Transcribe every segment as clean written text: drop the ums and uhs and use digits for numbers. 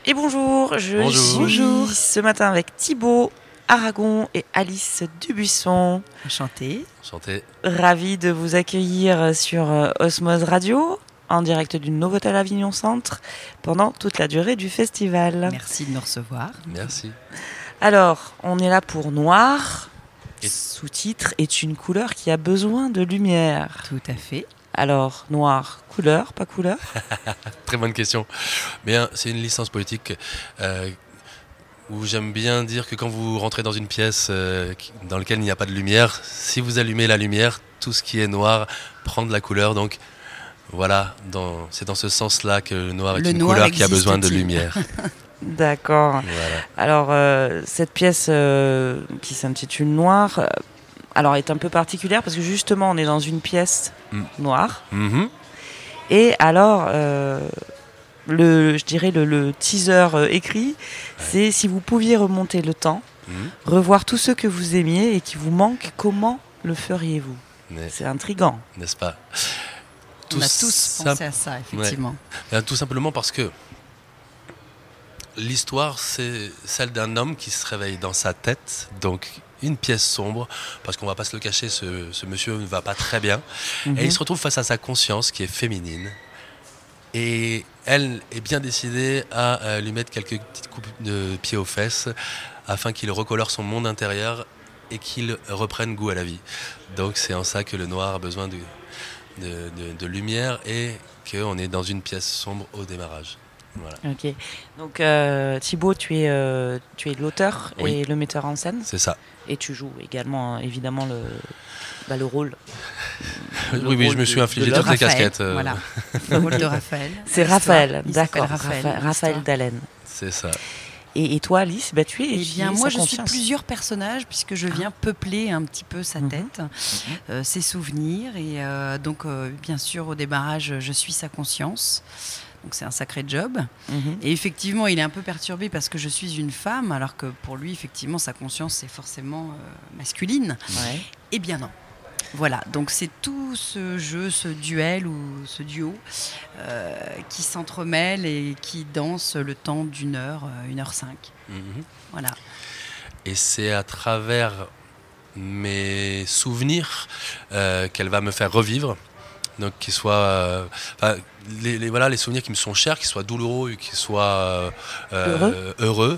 Et bonjour, je suis ce matin avec Thibaut Aragon et Alice Dubuisson. Enchantée. Ravi de vous accueillir sur Osmose Radio, en direct du Novotel Avignon Centre, pendant toute la durée du festival. Merci de nous recevoir. Merci. Alors, on est là pour Noir. Sous-titre est une couleur qui a besoin de lumière. Tout à fait. Alors, noir, couleur, pas couleur? Très bonne question. Bien, c'est une licence poétique où j'aime bien dire que quand vous rentrez dans une pièce dans laquelle il n'y a pas de lumière, si vous allumez la lumière, tout ce qui est noir prend de la couleur. Donc voilà, c'est dans ce sens-là que le noir est une couleur qui a besoin de lumière. D'accord. Voilà. Alors, cette pièce qui s'intitule Noir... alors, est un peu particulière parce que justement, on est dans une pièce noire. Mm-hmm. Et alors, je dirais le teaser écrit, c'est si vous pouviez remonter le temps, revoir tous ceux que vous aimiez et qui vous manquent, comment le feriez-vous ? C'est intriguant. N'est-ce pas ? On a tous pensé à ça, effectivement. Ouais. Tout simplement parce que l'histoire, c'est celle d'un homme qui se réveille dans sa tête, donc une pièce sombre, parce qu'on va pas se le cacher, ce monsieur ne va pas très bien, et il se retrouve face à sa conscience qui est féminine, et elle est bien décidée à lui mettre quelques petites coupes de pied aux fesses, afin qu'il recolore son monde intérieur et qu'il reprenne goût à la vie. Donc c'est en ça que le noir a besoin de lumière, et qu'on est dans une pièce sombre au démarrage. Voilà. Ok. Donc Thibaut, tu es l'auteur et le metteur en scène. C'est ça. Et tu joues également évidemment le rôle. Oui, je me suis infligé toutes les casquettes. Voilà. Le rôle de Raphaël. C'est Raphaël, d'accord. Raphaël D'Allen. C'est ça. Et toi, Alice, tu es. Moi, je suis plusieurs personnages puisque je viens peupler un petit peu sa tête, ses souvenirs, et donc bien sûr au démarrage, je suis sa conscience. Donc c'est un sacré job. Et effectivement, il est un peu perturbé parce que je suis une femme, alors que pour lui, effectivement, sa conscience est forcément masculine. Ouais. Eh bien non. Voilà, donc c'est tout ce jeu, ce duel ou ce duo qui s'entremêle et qui danse le temps d'1 heure, 1h05. Voilà. Et c'est à travers mes souvenirs qu'elle va me faire revivre. Donc qu'ils soient les souvenirs qui me sont chers, qu'ils soient douloureux, qu'ils soient heureux.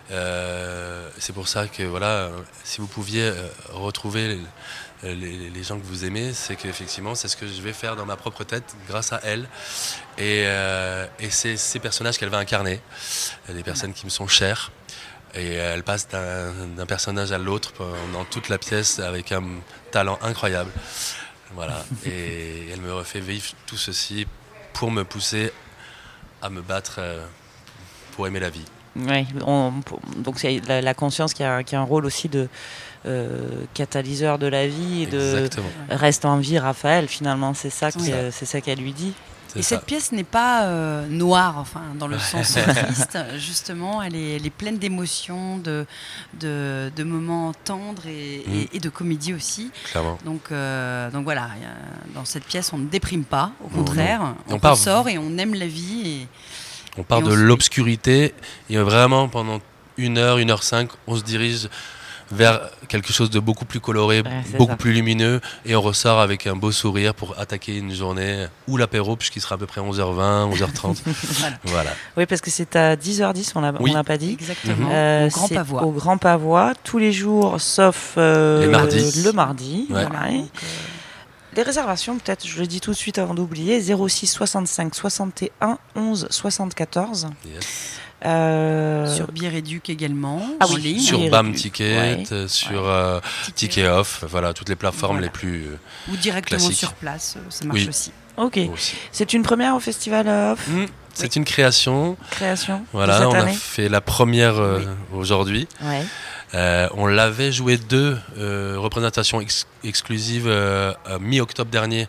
C'est pour ça que si vous pouviez retrouver les gens que vous aimez, c'est qu'effectivement c'est ce que je vais faire dans ma propre tête grâce à elle, et c'est ces personnages qu'elle va incarner, des personnes qui me sont chères, et elle passe d'un personnage à l'autre pendant toute la pièce avec un talent incroyable. Voilà, et elle me fait vivre tout ceci pour me pousser à me battre pour aimer la vie. Oui, donc c'est la conscience qui a un rôle aussi de catalyseur de la vie, et de reste en vie, Raphaël, finalement, c'est ça qu'elle lui dit. Et cette pièce n'est pas noire, enfin, dans le sens triste. Justement, elle est pleine d'émotions, de moments tendres et de comédie aussi. Clairement. Donc voilà, dans cette pièce, on ne déprime pas, au contraire. On ressort et on aime la vie. On part de l'obscurité, et vraiment pendant 1 heure, 1h05, on se dirige vers quelque chose de beaucoup plus coloré, beaucoup plus lumineux, et on ressort avec un beau sourire pour attaquer une journée ou l'apéro, puisqu'il sera à peu près 11h20, 11h30. Voilà. Oui, parce que c'est à 10h10, on l'a pas dit. Exactement. Au Grand Pavois. Au Grand Pavois, tous les jours, sauf le mardi. Ouais. Voilà. Les réservations, peut-être, je le dis tout de suite avant d'oublier, 06 65 61 11 74. Yes. Sur Bireduc également, en ligne. Sur BAM Ticket, sur Ticket Off, voilà, toutes les plateformes les plus ou directement classiques. Sur place, ça marche aussi. Ok. C'est une première au Festival Off. C'est une création. Voilà, on a fait la première aujourd'hui. Ouais. On l'avait joué 2 représentations exclusives mi-octobre dernier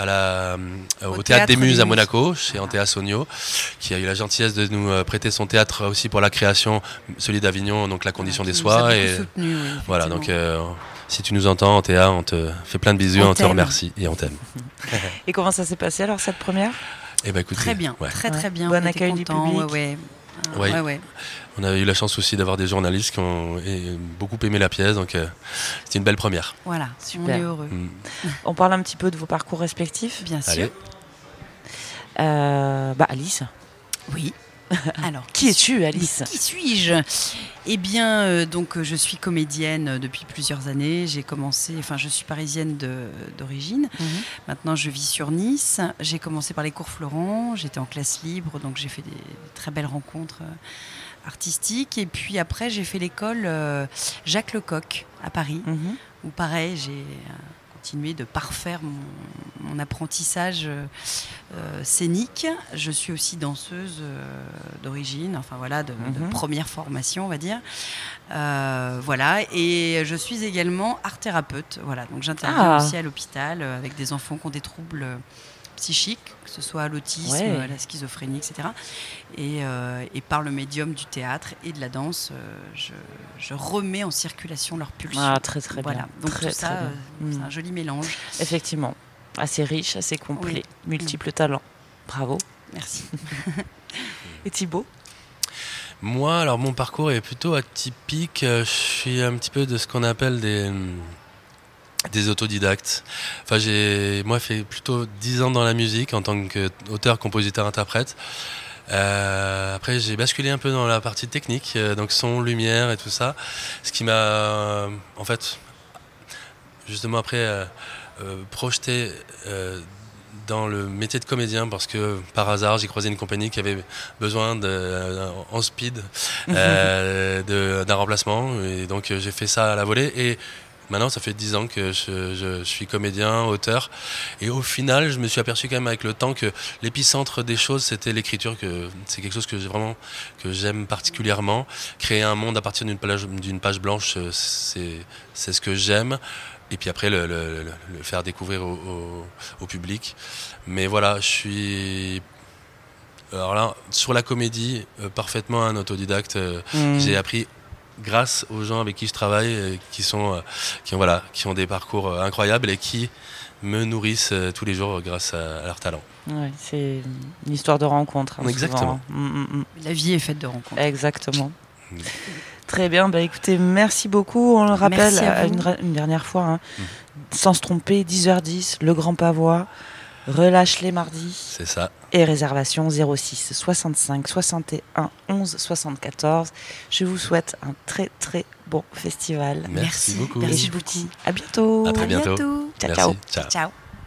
au Théâtre des Muses à Monaco, chez Antea Sonio, qui a eu la gentillesse de nous prêter son théâtre aussi pour la création, celui d'Avignon, donc La Condition des Soirs. Et soutenu, voilà, donc si tu nous entends, Antea, on te fait plein de bisous, on te remercie et on t'aime. Et comment ça s'est passé alors, cette première ? Eh ben, écoutez, très bien, très bien. Bon accueil du public. Oui. Ouais. On a eu la chance aussi d'avoir des journalistes qui ont beaucoup aimé la pièce, donc c'était une belle première. Voilà, Super. on est heureux. On parle un petit peu de vos parcours respectifs. Bien sûr. Allez. Alice. Oui. Alors, Qui es-tu, Alice? Qui suis-je? Eh bien, donc, je suis comédienne depuis plusieurs années. Je suis parisienne d'origine. Maintenant, je vis sur Nice. J'ai commencé par les cours Florent. J'étais en classe libre, donc j'ai fait des très belles rencontres artistiques. Et puis après, j'ai fait l'école Jacques Lecoq à Paris, où pareil, j'ai continué de parfaire mon apprentissage scénique. Je suis aussi danseuse d'origine, enfin voilà, de première formation, on va dire. Voilà, et je suis également art-thérapeute. Voilà, donc j'interviens aussi à l'hôpital avec des enfants qui ont des troubles psychiques, que ce soit l'autisme, la schizophrénie, etc. Et par le médium du théâtre et de la danse, je remets en circulation leurs pulsions. Ah, très très voilà. bien. Donc très, tout ça, c'est un joli mélange. Effectivement, assez riche, assez complet, multiples talents. Bravo. Merci. Et Thibaut? Moi, alors mon parcours est plutôt atypique. Je suis un petit peu de ce qu'on appelle des autodidactes. Enfin, j'ai fait plutôt 10 ans dans la musique en tant qu'auteur, compositeur, interprète. Après, j'ai basculé un peu dans la partie technique, donc son, lumière et tout ça. Ce qui m'a, en fait, justement après, projeté dans le métier de comédien, parce que par hasard, j'ai croisé une compagnie qui avait besoin en speed d'un remplacement. Et donc, j'ai fait ça à la volée. Et maintenant, ça fait 10 ans que je suis comédien, auteur. Et au final, je me suis aperçu quand même avec le temps que l'épicentre des choses, c'était l'écriture. C'est quelque chose que j'aime particulièrement. Créer un monde à partir d'une page blanche, c'est ce que j'aime. Et puis après, le faire découvrir au public. Mais voilà, je suis... Alors là, sur la comédie, parfaitement un autodidacte. J'ai appris grâce aux gens avec qui je travaille, qui ont des parcours incroyables et qui me nourrissent tous les jours grâce à leur talent. Ouais, c'est une histoire de rencontre. Exactement. La vie est faite de rencontres. Exactement. Très bien, écoutez, merci beaucoup. On le rappelle une dernière fois, sans se tromper, 10h10, le Grand Pavois, relâche les mardis. C'est ça. Et réservation 06 65 61 11 74. Je vous souhaite un très très bon festival. Merci beaucoup. Merci beaucoup. À bientôt. À très bientôt. Ciao, Merci. ciao. Ciao.